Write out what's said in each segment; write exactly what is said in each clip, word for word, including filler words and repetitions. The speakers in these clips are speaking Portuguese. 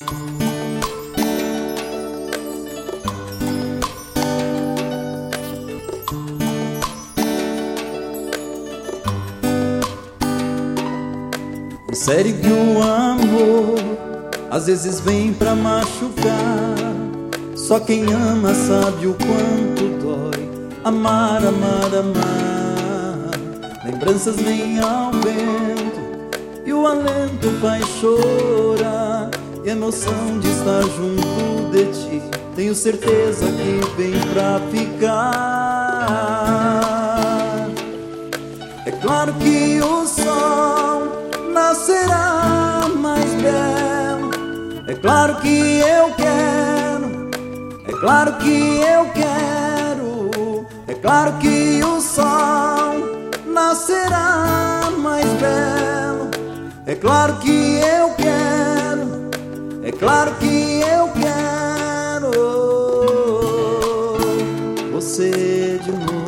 Sério que o amor às vezes vem pra machucar. Só quem ama sabe o quanto dói amar, amar, amar. Lembranças vêm ao vento e o alento faz chorar. E a emoção de estar junto de ti, tenho certeza que vem pra ficar. É claro que o sol nascerá mais belo. É claro que eu quero, é claro que eu quero. É claro que o sol nascerá mais belo. É claro que eu quero, é claro que eu quero você de novo.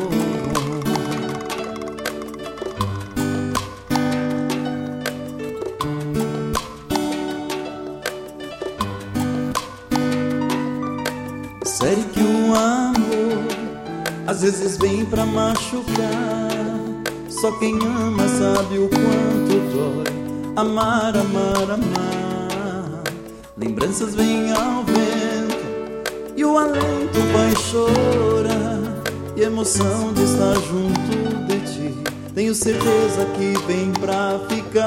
Sério que o amor às vezes vem pra machucar. Só quem ama sabe o quanto dói amar, amar, amar. Lembranças vêm ao vento e o alento vai chorar. E a emoção de estar junto de ti, tenho certeza que vem pra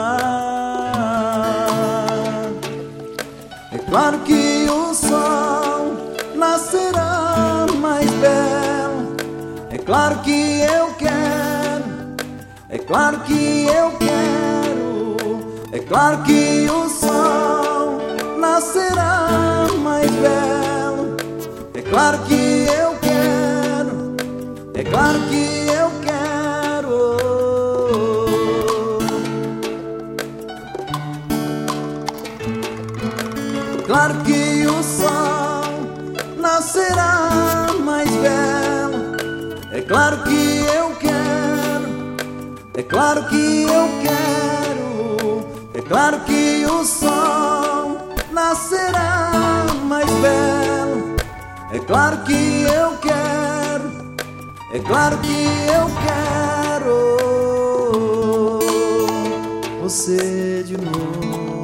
ficar. É claro que o sol nascerá mais belo. É claro que eu quero, é claro que eu quero. É claro que o sol nascerá mais belo. É claro que eu quero, é claro que eu quero. É claro que o sol nascerá mais belo. É claro que eu quero, é claro que eu quero. É claro que o sol nascerá mais belo. É claro que eu quero, é claro que eu quero você de novo.